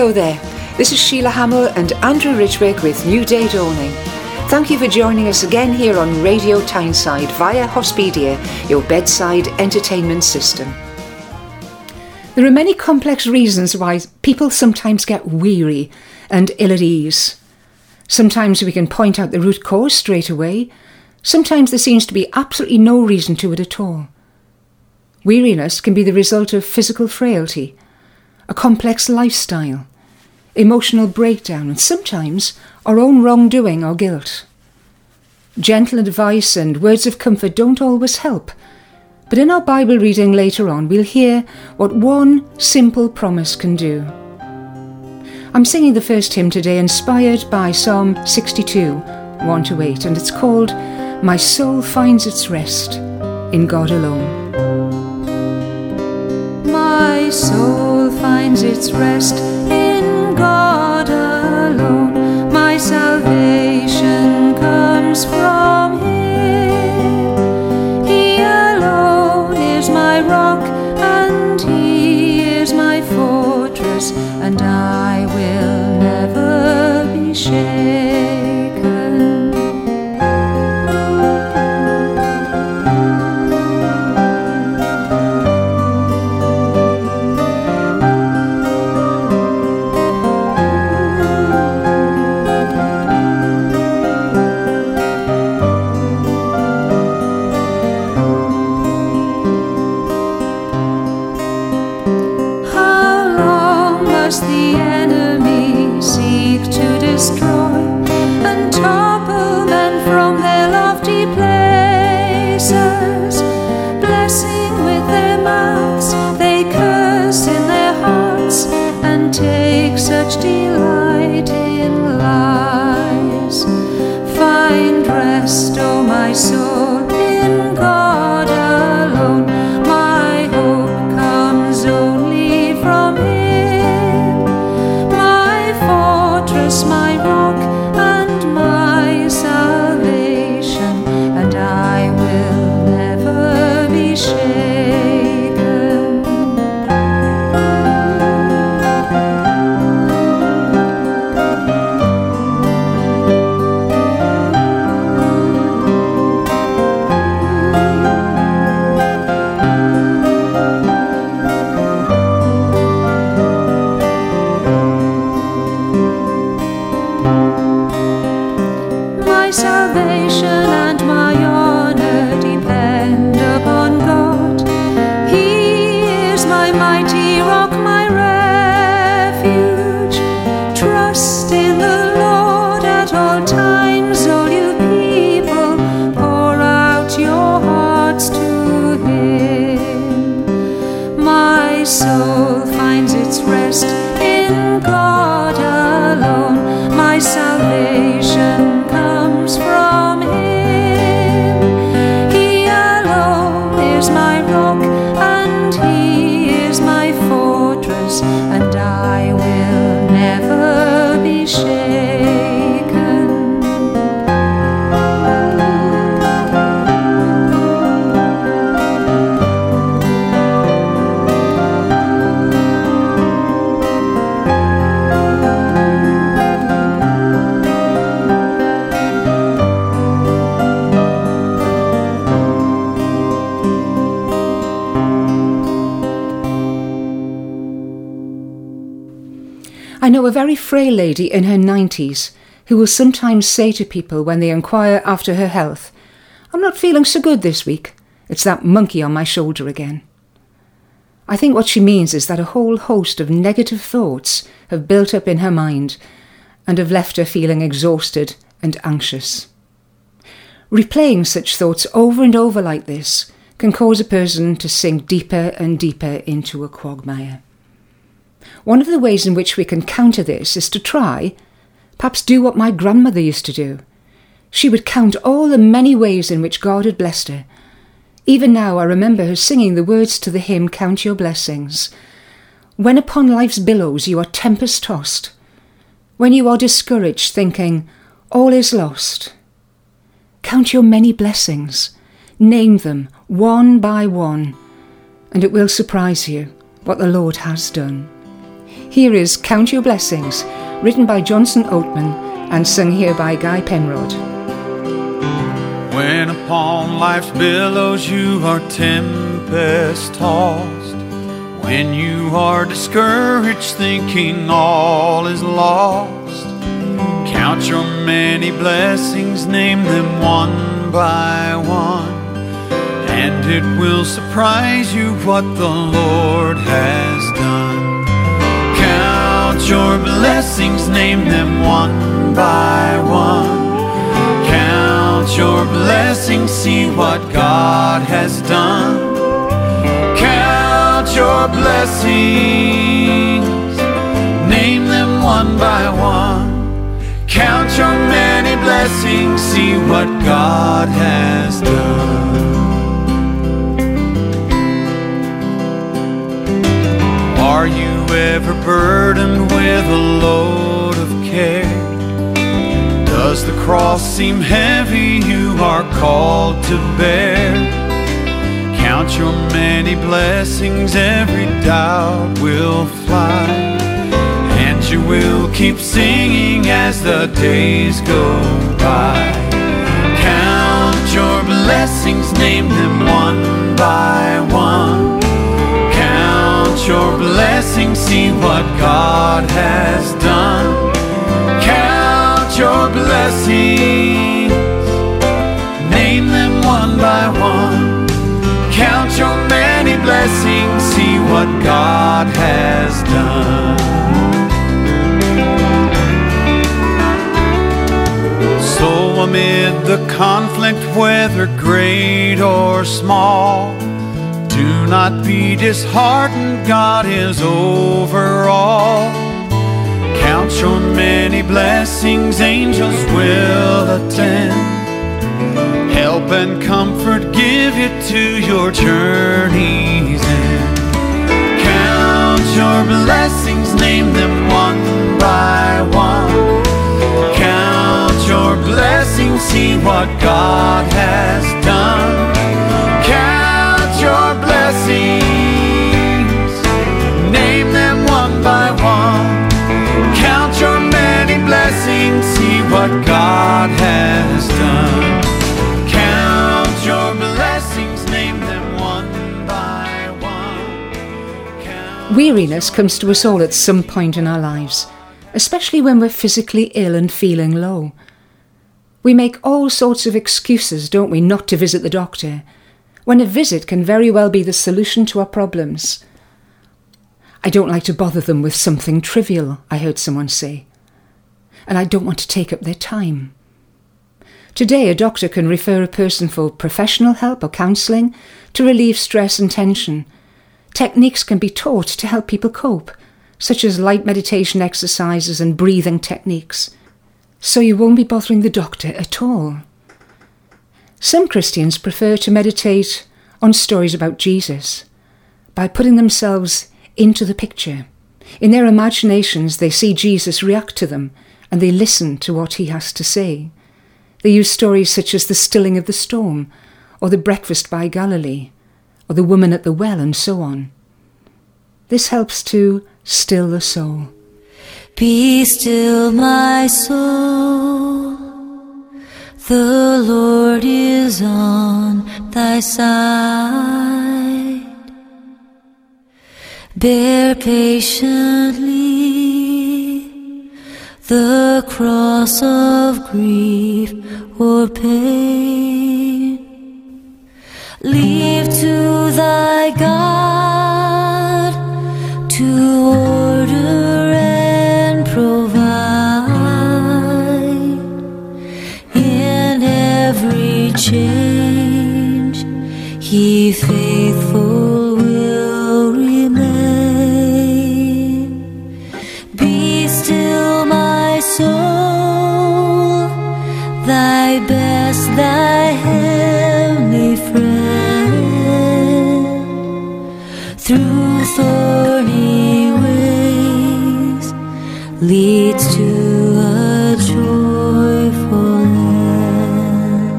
Hello there, this is Sheila Hamill and Andrew Ridgwick with New Day Dawning. Thank you for joining us again here on Radio Tyneside via Hospedia, your bedside entertainment system. There are many complex reasons why people sometimes get weary and ill at ease. Sometimes we can point out the root cause straight away. Sometimes there seems to be absolutely no reason to it at all. Weariness can be the result of physical frailty, a complex lifestyle, emotional breakdown, and sometimes our own wrongdoing or guilt. Gentle advice and words of comfort don't always help, but in our Bible reading later on, we'll hear what one simple promise can do. I'm singing the first hymn today inspired by Psalm 62, 1-8, and it's called My Soul Finds Its Rest in God Alone. My soul finds its rest in God alone. My salvation comes from Him. He alone is my rock, and He is my fortress, and I will never be shaken. The enemy seek to destroy and topple men from their lofty places. Blessing with their mouths, they curse in their hearts, and take such delight in lies. Find rest, O my soul, in God alone. My hope comes only from Him. My rock and my salvation, and I will never be shaken. Salvation and my honor depend upon God. He is my mighty rock, my refuge. Trust in the Lord at all times, all you people. Pour out your hearts to Him. My soul finds its rest in God alone. My salvation comes from Him. He alone is my rock, and He is my fortress, and I will never be shaken. I know a very frail lady in her 90s who will sometimes say to people when they inquire after her health, "I'm not feeling so good this week. It's that monkey on my shoulder again." I think what she means is that a whole host of negative thoughts have built up in her mind and have left her feeling exhausted and anxious. Replaying such thoughts over and over like this can cause a person to sink deeper and deeper into a quagmire. One of the ways in which we can counter this is to try, perhaps do what my grandmother used to do. She would count all the many ways in which God had blessed her. Even now I remember her singing the words to the hymn, "Count Your Blessings." When upon life's billows you are tempest-tossed, when you are discouraged thinking, all is lost, count your many blessings, name them one by one, and it will surprise you what the Lord has done. Here is Count Your Blessings, written by Johnson Oatman and sung here by Guy Penrod. When upon life's billows you are tempest-tossed, when you are discouraged thinking all is lost, count your many blessings, name them one by one, and it will surprise you what the Lord has done. Count your blessings, name them one by one. Count your blessings, see what God has done. Count your blessings, name them one by one. Count your many blessings, see what God has done. Are you ever burdened with a load of care? Does the cross seem heavy you are called to bear? Count your many blessings, every doubt will fly, and you will keep singing as the days go by. Count your blessings, name them one by one. Count your blessings, see what God has done. Count your blessings, name them one by one. Count your many blessings, see what God has done. So amid the conflict, whether great or small, do not be disheartened, God is over all. Count your many blessings, angels will attend. Help and comfort, give it to your journey's end. Count your blessings, name them one by one. Count your blessings, see what God has done. Count your blessings, name them one by one. Count your many blessings, see what God has done. Count your blessings, name them one by one. Weariness comes to us all at some point in our lives, especially when we're physically ill and feeling low. We make all sorts of excuses, don't we, not to visit the doctor, when a visit can very well be the solution to our problems. I don't like to bother them with something trivial, I heard someone say, and I don't want to take up their time. Today, a doctor can refer a person for professional help or counselling to relieve stress and tension. Techniques can be taught to help people cope, such as light meditation exercises and breathing techniques. So you won't be bothering the doctor at all. Some Christians prefer to meditate on stories about Jesus by putting themselves into the picture. In their imaginations, they see Jesus react to them and they listen to what he has to say. They use stories such as the stilling of the storm, or the breakfast by Galilee, or the woman at the well, and so on. This helps to still the soul. Be still, my soul, the Lord is on thy side. Bear patiently the cross of grief or pain. Leave to thy God to order and provide. In every change he faithful will remain. Be still, my soul, thy best, thy heavenly friend. Through thorny ways leads to a joyful end.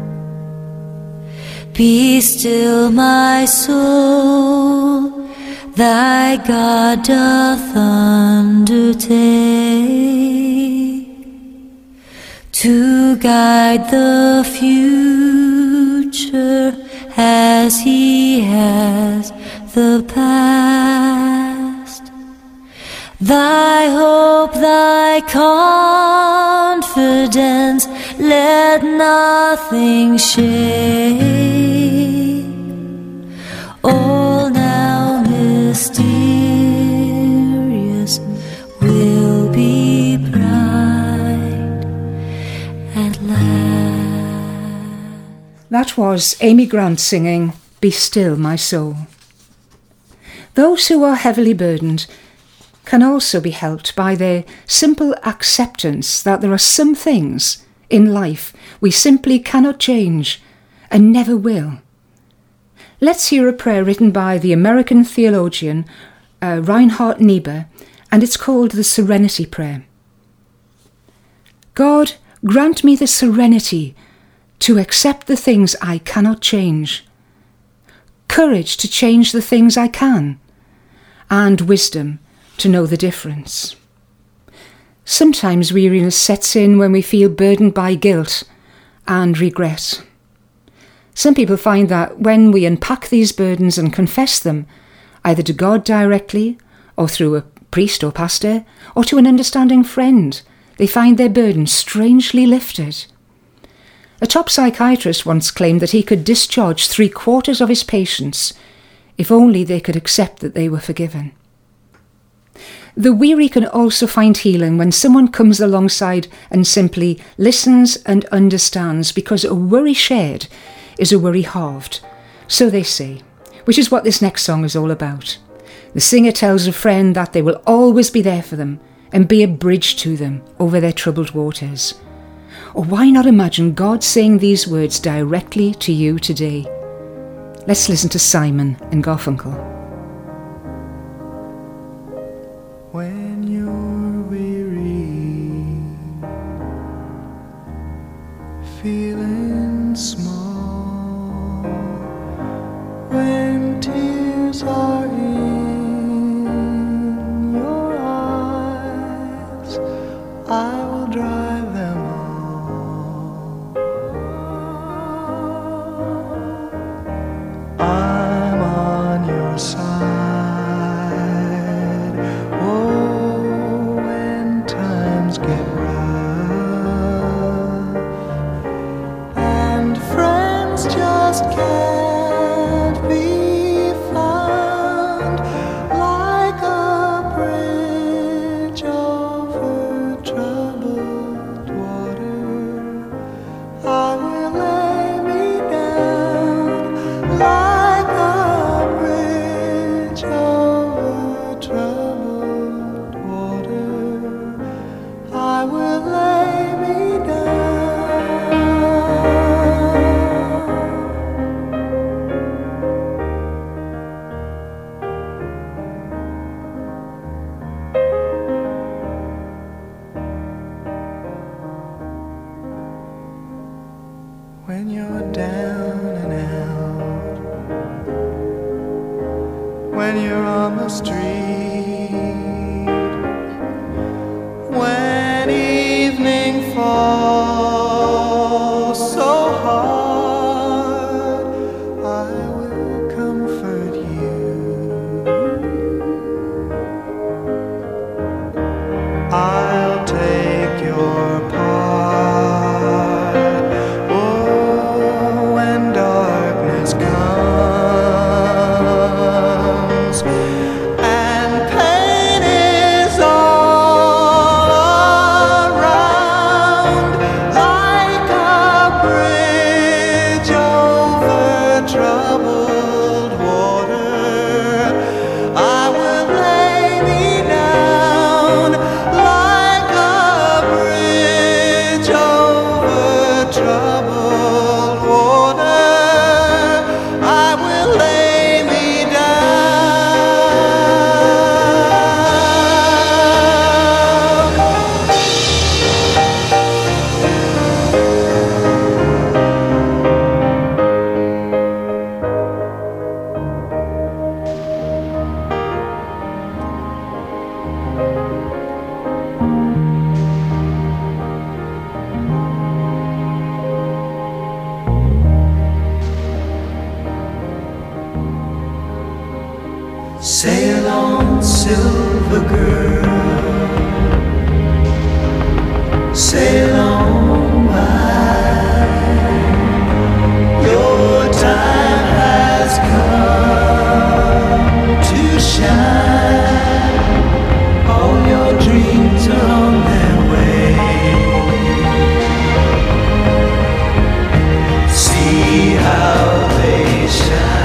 Be still, my soul, thy God doth undertake to guide the future as he has the past. Thy hope, thy confidence, let nothing shake. All now mysterious will be bright at last. That was Amy Grant singing Be Still My Soul. Those who are heavily burdened can also be helped by their simple acceptance that there are some things in life we simply cannot change and never will. Let's hear a prayer written by the American theologian Reinhard Niebuhr, and it's called the Serenity Prayer. God, grant me the serenity to accept the things I cannot change, courage to change the things I can, and wisdom to know the difference. Sometimes weariness sets in when we feel burdened by guilt and regret. Some people find that when we unpack these burdens and confess them, either to God directly, or through a priest or pastor, or to an understanding friend, they find their burdens strangely lifted. A top psychiatrist once claimed that he could discharge 3/4 of his patients if only they could accept that they were forgiven. The weary can also find healing when someone comes alongside and simply listens and understands, because a worry shared is a worry halved, so they say, which is what this next song is all about. The singer tells a friend that they will always be there for them and be a bridge to them over their troubled waters. Or why not imagine God saying these words directly to you today? Let's listen to Simon and Garfunkel. When you're weary, feeling small, when tears are in your eyes, I will dry them all. I'm on your side. Get rough, and friends just can't be found like a bridge over troubled water. I will lay me down like a bridge over troubled water. I will lay me down. When you're down and out, when you're on the street, when evening falls so hard, I will comfort you. I'll take your part. Oh, when darkness comes and Sail on, silver girl, sail on by. Your time has come to shine. All your dreams are on their way. See how they shine.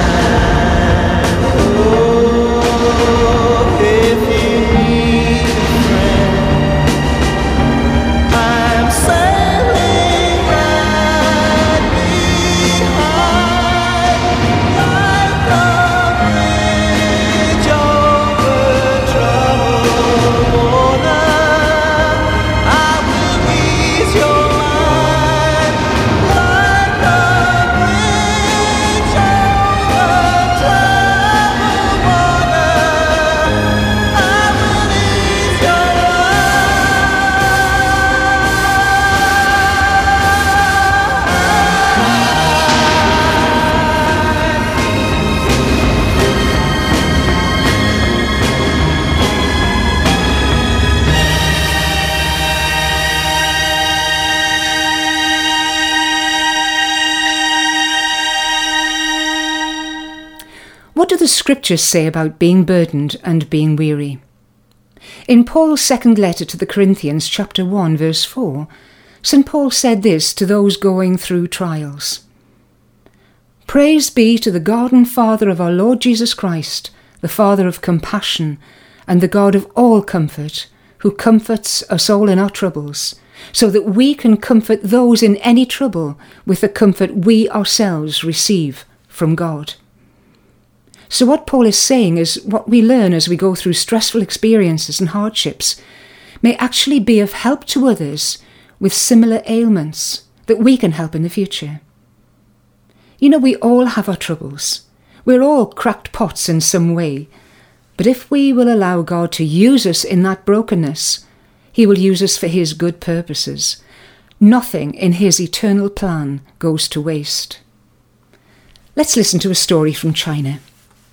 What do the scriptures say about being burdened and being weary? In Paul's second letter to the Corinthians, chapter 1, verse 4, St. Paul said this to those going through trials. Praise be to the God and Father of our Lord Jesus Christ, the Father of compassion and the God of all comfort, who comforts us all in our troubles, so that we can comfort those in any trouble with the comfort we ourselves receive from God. So what Paul is saying is what we learn as we go through stressful experiences and hardships may actually be of help to others with similar ailments that we can help in the future. You know, we all have our troubles. We're all cracked pots in some way. But if we will allow God to use us in that brokenness, He will use us for His good purposes. Nothing in His eternal plan goes to waste. Let's listen to a story from China.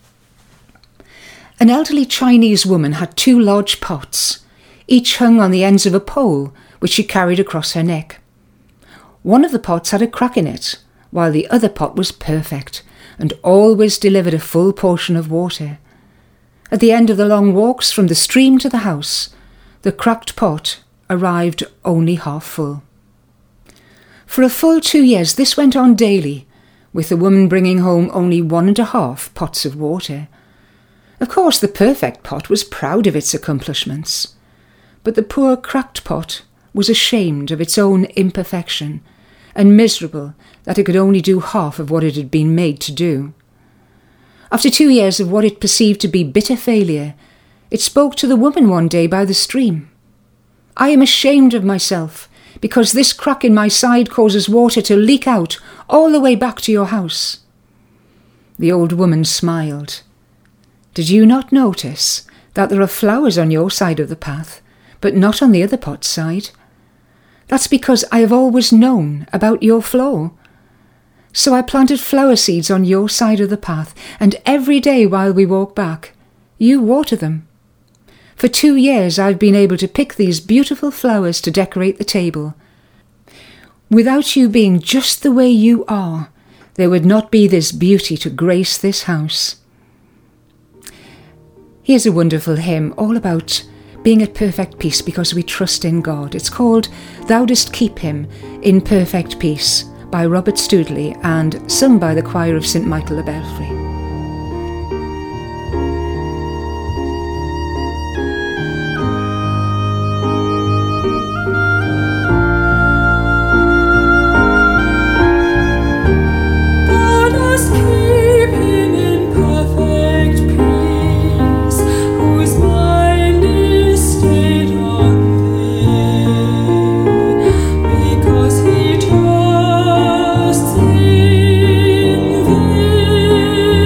An elderly Chinese woman had 2 large pots, each hung on the ends of a pole which she carried across her neck. One of the pots had a crack in it, while the other pot was perfect and always delivered a full portion of water. At the end of the long walks from the stream to the house, the cracked pot arrived only half full. For a full 2 years this went on daily, with the woman bringing home only 1.5 pots of water. Of course, the perfect pot was proud of its accomplishments, but the poor cracked pot was ashamed of its own imperfection and miserable that it could only do half of what it had been made to do. After 2 years of what it perceived to be bitter failure, it spoke to the woman one day by the stream. "I am ashamed of myself because this crack in my side causes water to leak out all the way back to your house." The old woman smiled. "Did you not notice that there are flowers on your side of the path, but not on the other pot's side? That's because I have always known about your flaw. So I planted flower seeds on your side of the path, and every day while we walk back, you water them. For 2 years I've been able to pick these beautiful flowers to decorate the table. Without you being just the way you are, there would not be this beauty to grace this house." Here's a wonderful hymn all about being at perfect peace because we trust in God. It's called "Thou Dost Keep Him in Perfect Peace" by Robert Studley and sung by the choir of St. Michael the Belfry. He trusts in thee.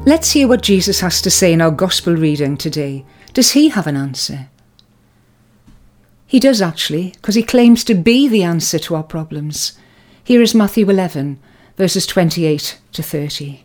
Let's hear what Jesus has to say in our gospel reading today. Does he have an answer? He does actually, because he claims to be the answer to our problems. Here is Matthew 11, verses 28 to 30.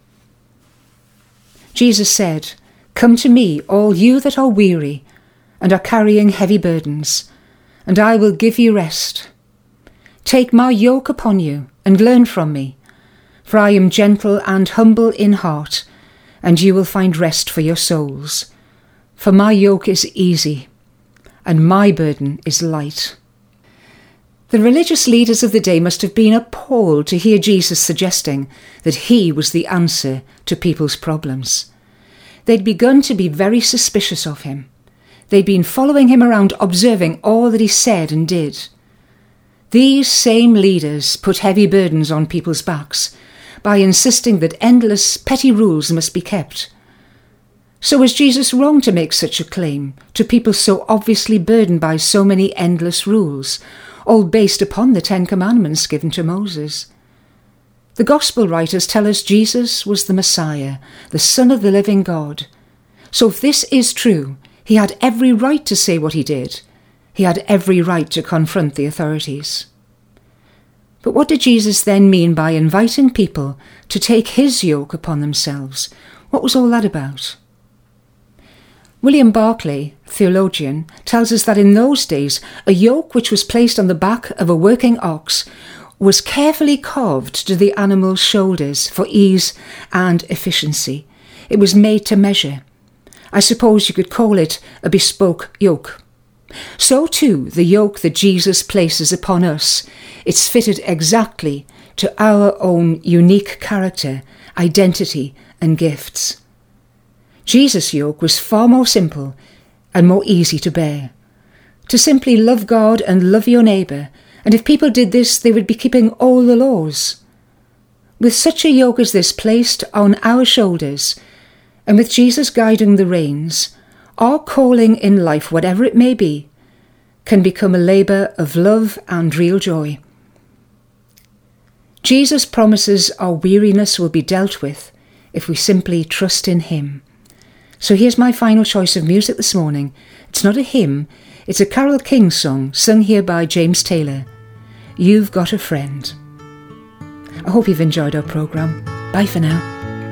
Jesus said, "Come to me, all you that are weary and are carrying heavy burdens, and I will give you rest. Take my yoke upon you and learn from me, for I am gentle and humble in heart, and you will find rest for your souls. For my yoke is easy, and my burden is light." The religious leaders of the day must have been appalled to hear Jesus suggesting that he was the answer to people's problems. They'd begun to be very suspicious of him. They'd been following him around, observing all that he said and did. These same leaders put heavy burdens on people's backs by insisting that endless petty rules must be kept. So was Jesus wrong to make such a claim to people so obviously burdened by so many endless rules, all based upon the 10 Commandments given to Moses? The Gospel writers tell us Jesus was the Messiah, the Son of the living God. So if this is true, he had every right to say what he did. He had every right to confront the authorities. But what did Jesus then mean by inviting people to take his yoke upon themselves? What was all that about? William Barclay, theologian, tells us that in those days, a yoke which was placed on the back of a working ox was carefully carved to the animal's shoulders for ease and efficiency. It was made to measure. I suppose you could call it a bespoke yoke. So too, the yoke that Jesus places upon us, it's fitted exactly to our own unique character, identity and gifts. Jesus' yoke was far more simple and more easy to bear. To simply love God and love your neighbour, and if people did this, they would be keeping all the laws. With such a yoke as this placed on our shoulders, and with Jesus guiding the reins, our calling in life, whatever it may be, can become a labour of love and real joy. Jesus promises our weariness will be dealt with if we simply trust in him. So here's my final choice of music this morning. It's not a hymn, it's a Carole King song sung here by James Taylor. You've Got a Friend. I hope you've enjoyed our programme. Bye for now.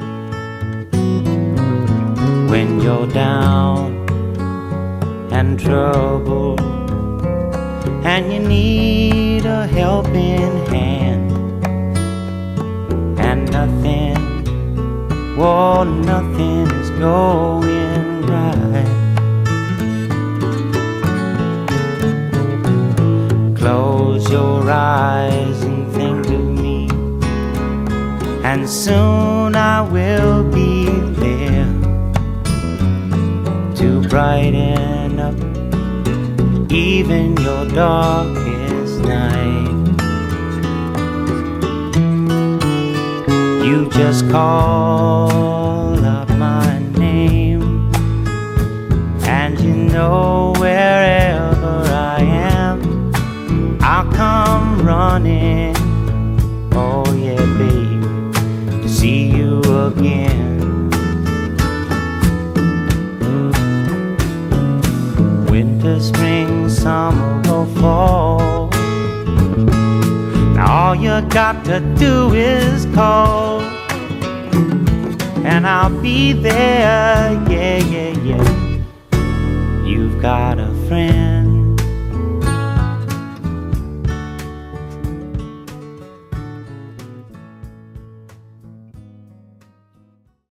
When you're down and troubled and you need a helping hand, and nothing is going right. Close your eyes and think of me, and soon I will be there to brighten up even your darkest night. You just call out my name, and you know wherever I am, I'll come running, oh yeah baby, to see you again. Winter, spring, summer or fall, now all you got to do is call, and I'll be there, yeah, yeah, yeah. You've got a friend.